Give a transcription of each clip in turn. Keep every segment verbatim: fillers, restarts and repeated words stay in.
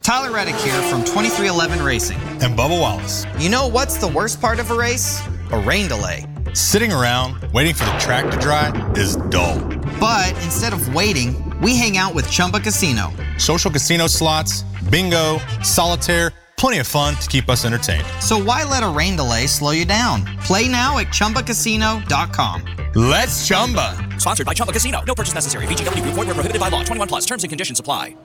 Tyler Reddick here from twenty-three eleven Racing. And Bubba Wallace. You know what's the worst part of a race? A rain delay. Sitting around, waiting for the track to dry is dull. But instead of waiting, we hang out with Chumba Casino. Social casino slots, bingo, solitaire, plenty of fun to keep us entertained. So why let a rain delay slow you down? Play now at Chumba Casino dot com. Let's Chumba. Sponsored by Chumba Casino. No purchase necessary. V G W Group. Void where prohibited by law. twenty-one plus. Terms and conditions apply.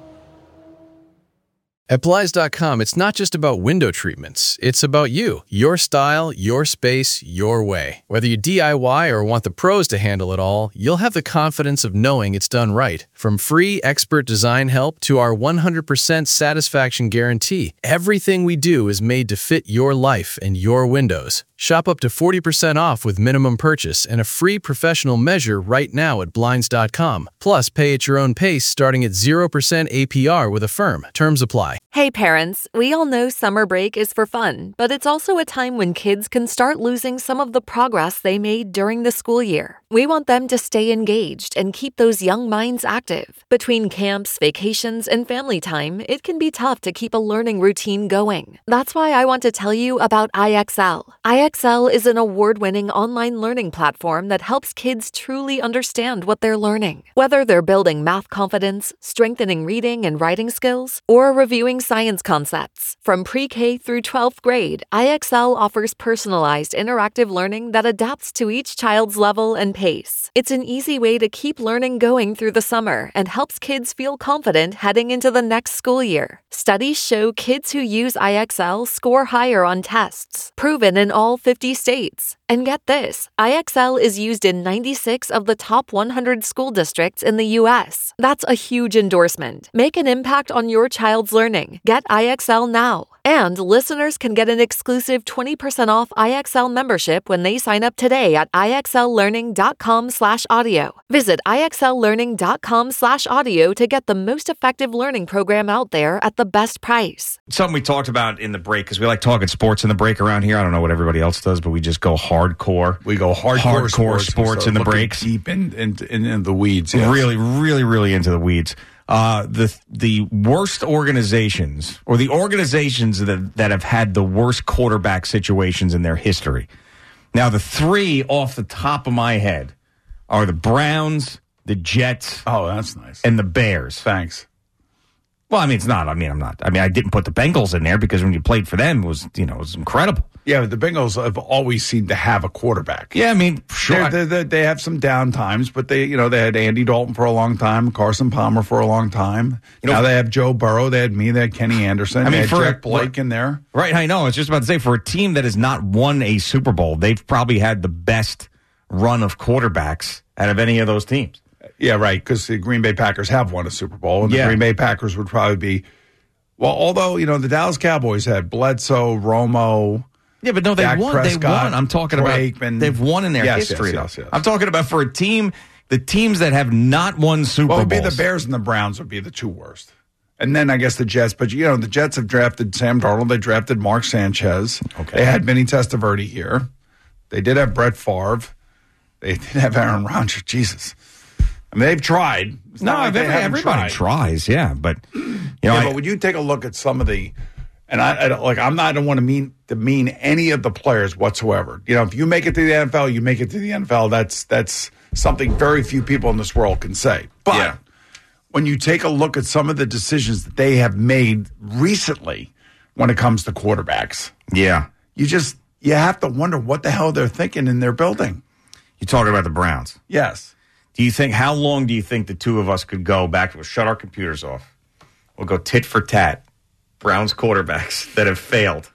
At Blinds dot com, it's not just about window treatments. It's about you, your style, your space, your way. Whether you D I Y or want the pros to handle it all, you'll have the confidence of knowing it's done right. From free expert design help to our one hundred percent satisfaction guarantee, everything we do is made to fit your life and your windows. Shop up to forty percent off with minimum purchase and a free professional measure right now at Blinds dot com. Plus, pay at your own pace starting at zero percent A P R with Affirm. Terms apply. Hey parents, we all know summer break is for fun, but it's also a time when kids can start losing some of the progress they made during the school year. We want them to stay engaged and keep those young minds active. Between camps, vacations, and family time, it can be tough to keep a learning routine going. That's why I want to tell you about I X L. I X L is an award-winning online learning platform that helps kids truly understand what they're learning. Whether they're building math confidence, strengthening reading and writing skills, or reviewing science concepts. From pre-K through twelfth grade, I X L offers personalized interactive learning that adapts to each child's level and pace. It's an easy way to keep learning going through the summer and helps kids feel confident heading into the next school year. Studies show kids who use I X L score higher on tests, proven in all fifty states. And get this, I X L is used in ninety-six of the top one hundred school districts in the U S. That's a huge endorsement. Make an impact on your child's learning. Get I X L now. And listeners can get an exclusive twenty percent off I X L membership when they sign up today at I X L learning dot com slash audio. Visit I X L learning dot com slash audio to get the most effective learning program out there at the best price. Something we talked about in the break, because we like talking sports in the break around here. I don't know what everybody else does, but we just go hardcore. We go hardcore, hardcore sports, sports in the breaks. Deep in, in, in, in the weeds. Yes. Really, really, really into the weeds. Uh, the the worst organizations, or the organizations that, that have had the worst quarterback situations in their history. Now, the three off the top of my head are the Browns, the Jets. Oh, that's nice. And the Bears. Thanks. Well, I mean, it's not. I mean, I'm not. I mean, I didn't put the Bengals in there because when you played for them, it was, you know, it was incredible. Yeah, but the Bengals have always seemed to have a quarterback. Yeah, I mean, sure. They're, they're, they have some down times, but they, you know, they had Andy Dalton for a long time, Carson Palmer for a long time. You know, now they have Joe Burrow. They had me. They had Kenny Anderson. I mean, they had for Jack Blake in there. Right, I know. I was just about to say, for a team that has not won a Super Bowl, they've probably had the best run of quarterbacks out of any of those teams. Yeah, right, because the Green Bay Packers have won a Super Bowl, and the yeah. Green Bay Packers would probably be, well, although, you know, the Dallas Cowboys had Bledsoe, Romo. Yeah, but no, they Dak won. Prescott, they won. I'm talking Troy about Aikman. They've won in their yes, history. Yes, yes, yes. I'm talking about for a team, the teams that have not won Super well, it would Bowls. be the Bears and the Browns would be the two worst. And then I guess the Jets. But, you know, the Jets have drafted Sam Darnold. They drafted Mark Sanchez. Okay. They had Vinny Testaverde here. They did have Brett Favre. They did have Aaron Rodgers. Jesus. I mean, they've tried. It's no, like everybody, everybody tried. tries, yeah. But, you know, yeah, I, but when you take a look at some of the, and I, I don't, like, I'm not, I don't want to mean to mean any of the players whatsoever. You know, if you make it to the N F L, you make it to the N F L. That's that's something very few people in this world can say. But yeah. when you take a look at some of the decisions that they have made recently when it comes to quarterbacks, yeah, you just you have to wonder what the hell they're thinking in their building. You're talking about the Browns. Yes. Do you think, how long do you think the two of us could go back? We'll shut our computers off. We'll go tit for tat. Browns quarterbacks that have failed.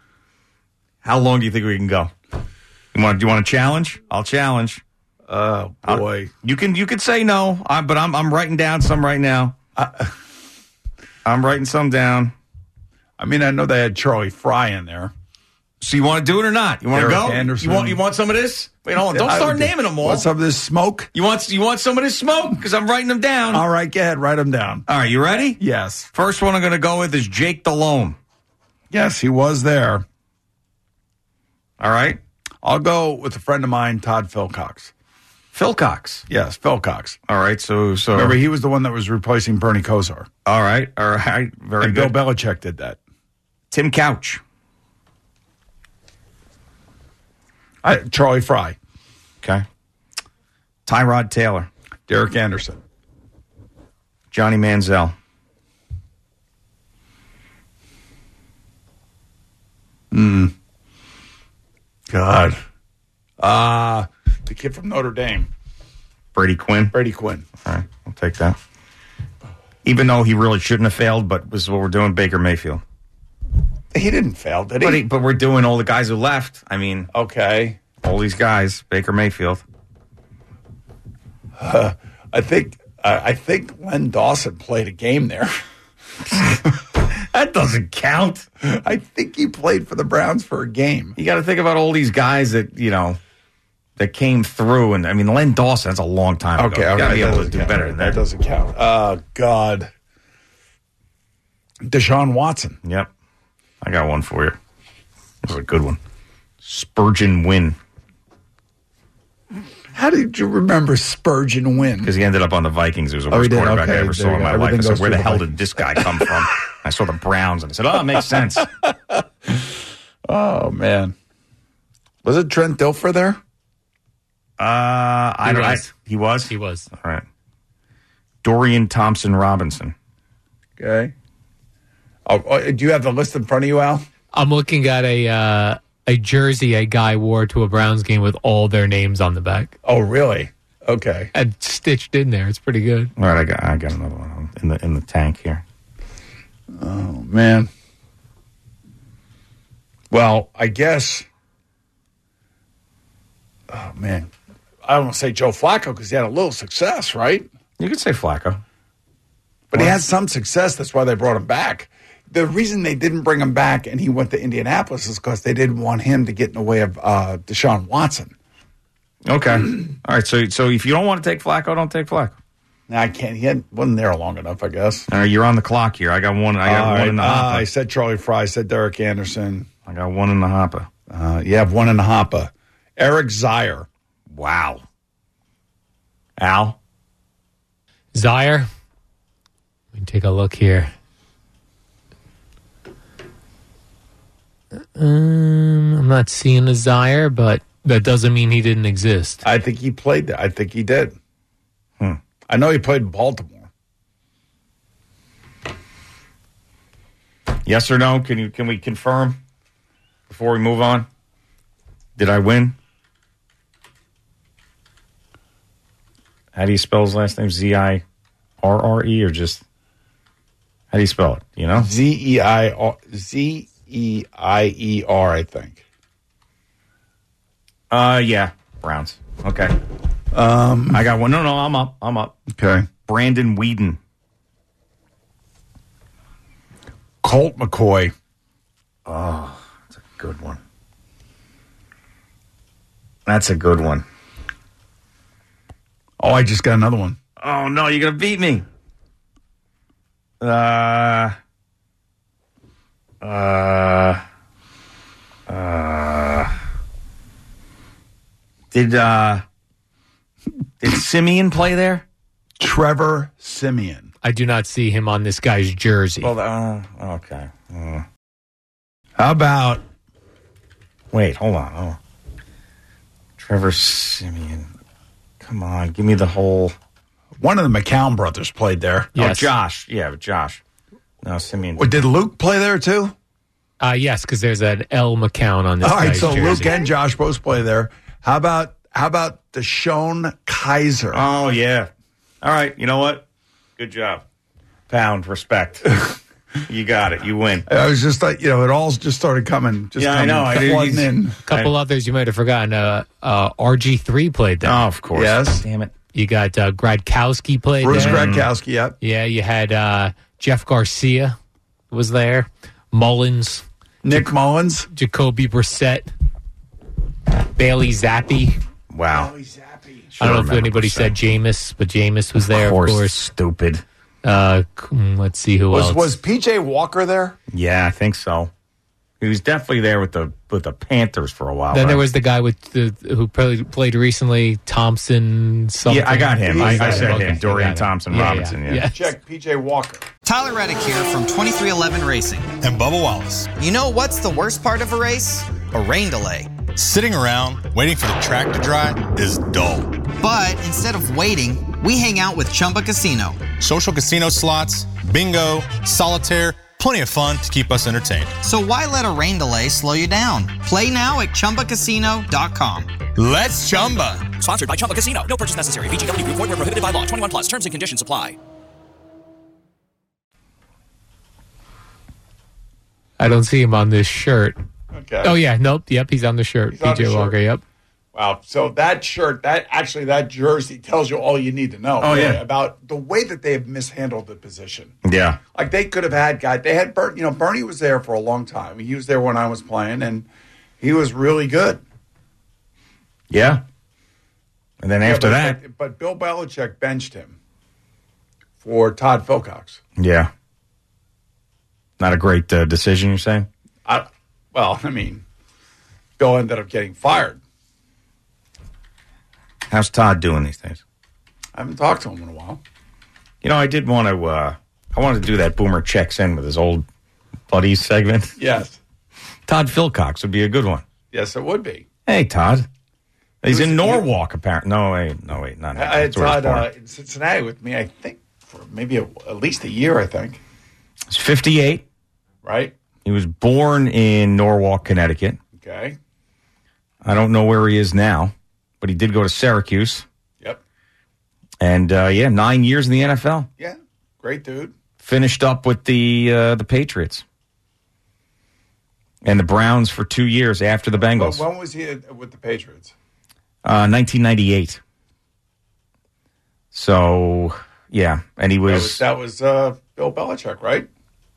How long do you think we can go? You want? Do you want to challenge? I'll challenge. Oh boy, I'll, you can you can say no, I, but I'm I'm writing down some right now. I, I'm writing some down. I mean, I know they had Charlie Fry in there. So you want to do it or not? You want to go? Anderson. You want you want some of this? Wait, hold on. Don't start naming them all. Want some of this smoke? You want you want some of this smoke? Because I'm writing them down. All right, go ahead. Write them down. All right, you ready? Yes. First one I'm going to go with is Jake Delhomme. Yes, he was there. All right. I'll go with a friend of mine, Todd Philcox. Phil Cox. Yes, Phil Cox. All right, so so Remember, he was the one that was replacing Bernie Kosar. all right, all right, very And good. Bill Belichick did that. Tim Couch. I, Charlie Fry. Okay. Tyrod Taylor. Derek Anderson. Johnny Manziel. God. Uh, the kid from Notre Dame. Brady Quinn. Brady Quinn. All right, I'll take that. Even though he really shouldn't have failed, but this is what we're doing, Baker Mayfield. He didn't fail, did he? But, he, but we're doing all the guys who left. I mean, okay. all these guys. Baker Mayfield. Uh, I think uh, I think Len Dawson played a game there. That doesn't count. I think he played for the Browns for a game. You got to think about all these guys that, you know, that came through. And, I mean, Len Dawson, that's a long time Okay, ago. You okay. got to be that able to doesn't do count. better than That that. doesn't count. Oh, God. Deshaun Watson. Yep. I got one for you. This is a good one. Spurgeon Wynn. How did you remember Spurgeon Wynn? Because he ended up on the Vikings. He was the Oh, he worst did? quarterback Okay, I ever there saw you in go. my life. I Everything said, goes where the through the hell Vikings. did this guy come from? I saw the Browns, and I said, oh, it makes sense. Oh, man. Was it Trent Dilfer there? Uh, I don't know. was. He was? He was. All right. Dorian Thompson-Robinson. Okay. Oh, oh, do you have the list in front of you, Al? I'm looking at a uh, a jersey a guy wore to a Browns game with all their names on the back Oh, really? Okay. and stitched in there. It's pretty good. All right, I got I got another one in the in the tank here. Oh, man. Well, I guess. Oh, man. I don't want to say Joe Flacco because he had a little success, right? You could say Flacco. But he had some success. That's why they brought him back. The reason they didn't bring him back and he went to Indianapolis is because they didn't want him to get in the way of uh, Deshaun Watson. Okay. All right, so so if you don't want to take Flacco, don't take Flacco. Now, I can't. He hadn't, wasn't there long enough, I guess. All right, you're on the clock here. I got one. I got All one right. in the Uh, hopper. I said Charlie Fry. I said Derek Anderson. I got one in the hopper. Uh, you have one in the hopper. Eric Zaire. Wow. Al? Zaire. Let me take a look here. Um, I'm not seeing a Zaire, but that doesn't mean he didn't exist. I think he played there. I think he did. Hmm. I know he played in Baltimore. Yes or no? Can you can we confirm before we move on? Did I win? How do you spell his last name? Z I R R E or just how do you spell it? You know? Z E I R Z E I E R, I think. Uh yeah. Browns. Okay. Um, I got one. No, no, I'm up. I'm up. okay. Brandon Whedon. Colt McCoy. Oh, that's a good one. That's a good one. Oh, I just got another one. Oh no, you're gonna beat me. Uh, uh, uh. Did uh, did Simeon play there? Trevor Simeon. I do not see him on this guy's jersey. Well, uh, okay. Uh, How about wait, hold on. Oh, Trevor Simeon. Come on, give me the whole. one of the McCown brothers played there? Yes. Oh, Josh. Yeah, but Josh. No, Simeon. Or did Luke play there too? Uh, yes, because there's an L McCown on this All right, guy's so jersey. Luke and Josh both play there. How about how about Deshaun Kaiser? Oh, yeah. All right. You know what? Good job. Pound, respect. You got it. You win. I was just like, you know, it all just started coming. Just Yeah, I coming, know. I did- flooding in. A couple others you might have forgotten. Uh, uh, R G three played there. Oh, of course. Yes. Damn it. You got uh, Gradkowski played Bruce there. Gradkowski, yep. Yeah, you had uh, Jeff Garcia was there. Mullins, Nick Mullins. Jacoby Brissett, Bailey Zappi. Wow. I don't know if remember anybody Brissett. said Jameis, but Jameis was there, Of course. of course. Stupid. Uh, mm, let's see who Was else. was P J Walker there? Yeah, I think so. He was definitely there with the with the Panthers for a while. Then right? there was the guy with the who played, played recently, Thompson. Something. Yeah, I got him. I, I said Okay, him. Dorian got Thompson Yeah, Robinson. yeah. Yeah. Yeah. Check P J Walker. Tyler Reddick here from twenty-three eleven Racing. And Bubba Wallace. You know what's the worst part of a race? A rain delay. Sitting around waiting for the track to dry is dull. But instead of waiting, we hang out with Chumba Casino. Social casino slots, bingo, solitaire, plenty of fun to keep us entertained. So why let a rain delay slow you down? Play now at chumba casino dot com. Let's Chumba. Sponsored by Chumba Casino. No purchase necessary. V G W Group. Void where prohibited by law. twenty-one plus. Terms and conditions apply. I don't see him on this shirt. Okay. Oh yeah, nope. Yep, he's on the shirt. He's on P J the Walker. shirt. Yep. Wow. So that shirt, that actually that jersey tells you all you need to know. Oh, yeah. About the way that they have mishandled the position. Yeah. Like they could have had guys. They had Bert. You know, Bernie was there for a long time. He was there when I was playing, and he was really good. Yeah. And then after Yeah, but, that, but, but Bill Belichick benched him for Todd Wilcox. yeah. Not a great uh, decision, you're saying? I, well, I mean, Bill ended up getting fired. How's Todd doing these days? I haven't talked to him in a while. You know, I did want to. Uh, I wanted to do that Boomer checks in with his old buddies segment. Yes, Todd Wilcox would be a good one. yes, it would be. Hey, Todd. He's was- in Norwalk, apparently. No, wait, no, wait, not. I had that's where he's Todd born. uh, in Cincinnati with me. I think for maybe a, at least a year. I think. He's fifty-eight. Right. He was born in Norwalk, Connecticut. Okay. I don't know where he is now, but he did go to Syracuse. Yep. And, uh, yeah, nine years in the N F L. Yeah. Great dude. Finished up with the uh, the Patriots. And the Browns for two years after the Bengals. When, when was he at- with the Patriots? Uh, nineteen ninety-eight. So, yeah. And he That was... was, that was uh, Bill Belichick, right?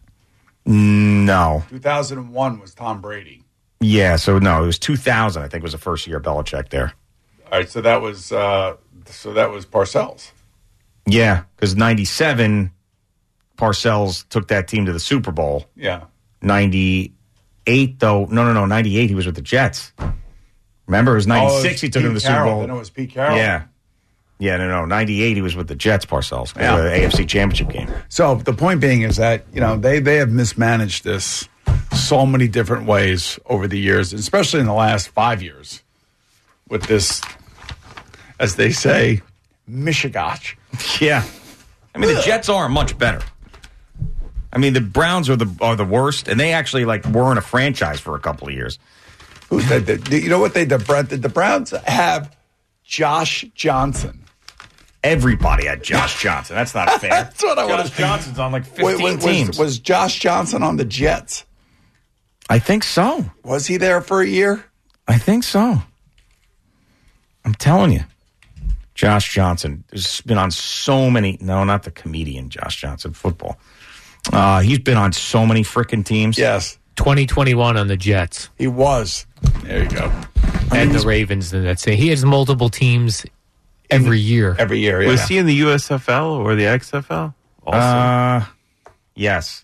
No. two thousand one was Tom Brady. Yeah, so no, it was two thousand, I think, was the first year Belichick there. All right, so that was uh, so that was Parcells. Yeah, because ninety-seven, Parcells took that team to the Super Bowl. Yeah. ninety-eight, though, no, no, no, ninety-eight, he was with the Jets. Remember, it was ninety-six, Oh, it was he took Pete him to the Super Carroll. Bowl. Then it was Pete Carroll. Yeah. Yeah, no, no, ninety-eight, he was with the Jets, Parcells, Yeah. the A F C Championship game. So the point being is that, you know, they, they have mismanaged this so many different ways over the years, especially in the last five years with this, as they say, Michigash. Yeah. I mean, the Jets aren't much better. I mean, the Browns are the are the worst, and they actually, like, weren't a franchise for a couple of years. Who said that? You know what they the, Bra- the Browns have? Josh Johnson. Everybody had Josh Johnson. That's not fair. That's what I Josh want to Johnson's on like fifteen Wait, was, teams. Was Josh Johnson on the Jets? I think so. Was he there for a year? I think so. I'm telling you. Josh Johnson has been on so many. No, not the comedian Josh Johnson, football. Uh, he's been on so many freaking teams. Yes, twenty twenty-one on the Jets he was. There you go. and the Ravens. That's it. He has multiple teams every year. Every year, yeah. Was he in the U S F L or the X F L? Also, Uh, yes.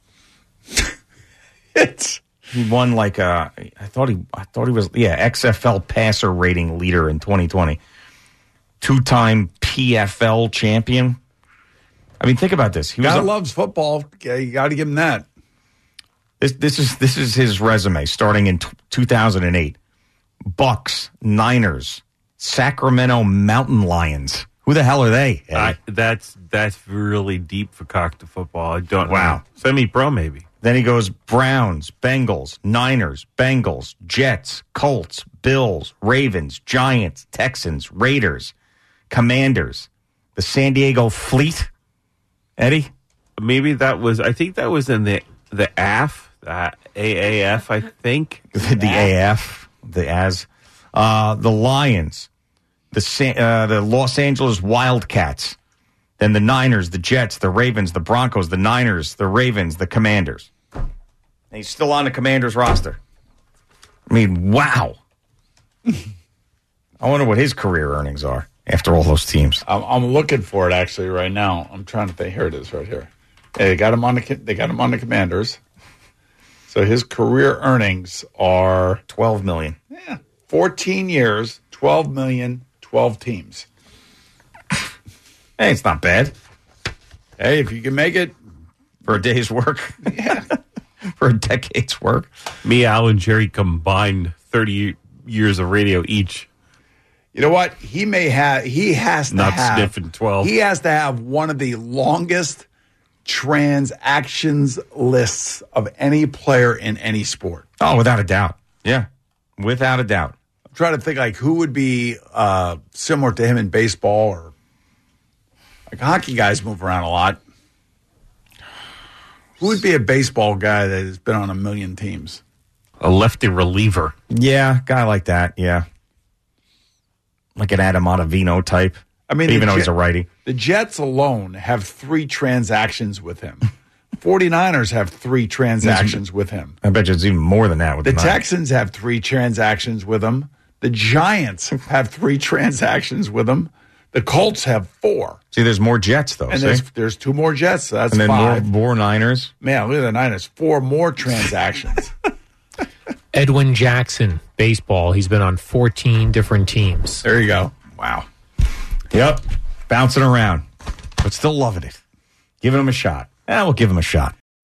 It's He won like a. I thought he. I thought he was. Yeah, X F L passer rating leader in twenty twenty. Two-time P F L champion. I mean, think about this. He was guy a, loves football. Yeah, you got to give him that. this. This is this is his resume starting in t- two thousand eight. Bucks, Niners, Sacramento Mountain Lions. Who the hell are they? Eddie? I, that's that's really deep for cock to football. I don't Wow. know. Semi-pro, maybe. Then he goes Browns, Bengals, Niners, Bengals, Jets, Colts, Bills, Ravens, Giants, Texans, Raiders, Commanders, the San Diego Fleet. Eddie? Maybe that was. I think that was in the the A F, the A A F. I think The A F, the as, uh, the Lions, the San, uh, the Los Angeles Wildcats, then the Niners, the Jets, the Ravens, the Broncos, the Niners, the Ravens, the Commanders. And he's still on the Commanders roster. I mean, wow. I wonder what his career earnings are after all those teams. I'm, I'm looking for it actually right now. I'm trying to think. Here it is, right here. Yeah, they got him on the. They got him on the Commanders. So his career earnings are twelve million. Yeah, fourteen years, twelve million, twelve teams. Hey, it's not bad. Hey, if you can make it for a day's work. Yeah. For a decade's work. Me, Al, and Jerry combined thirty years of radio each. You know what? He may have, he has to Not have. sniffing twelve. He has to have one of the longest transactions lists of any player in any sport. Oh, without a doubt. Yeah, without a doubt. I'm trying to think like who would be uh, similar to him in baseball, or like hockey guys move around a lot. Who would be a baseball guy that has been on a million teams? A lefty reliever. Yeah, guy like that, yeah. Like an Adam Ottavino type. I mean, even though Jet- he's a righty. The Jets alone have three transactions with him. 49ers have three transactions with him. I bet you it's even more than that with The the Texans have three transactions with him. The Giants have three transactions with him. The Colts have four. See, there's more Jets, though. And see? there's, there's two more Jets, so that's and then five. more, more Niners. Man, look at the Niners. Four more transactions. Edwin Jackson, baseball. He's been on fourteen different teams. There you go. Wow. Yep. Bouncing around. But still loving it. Giving him a shot. Eh, we'll give him a shot.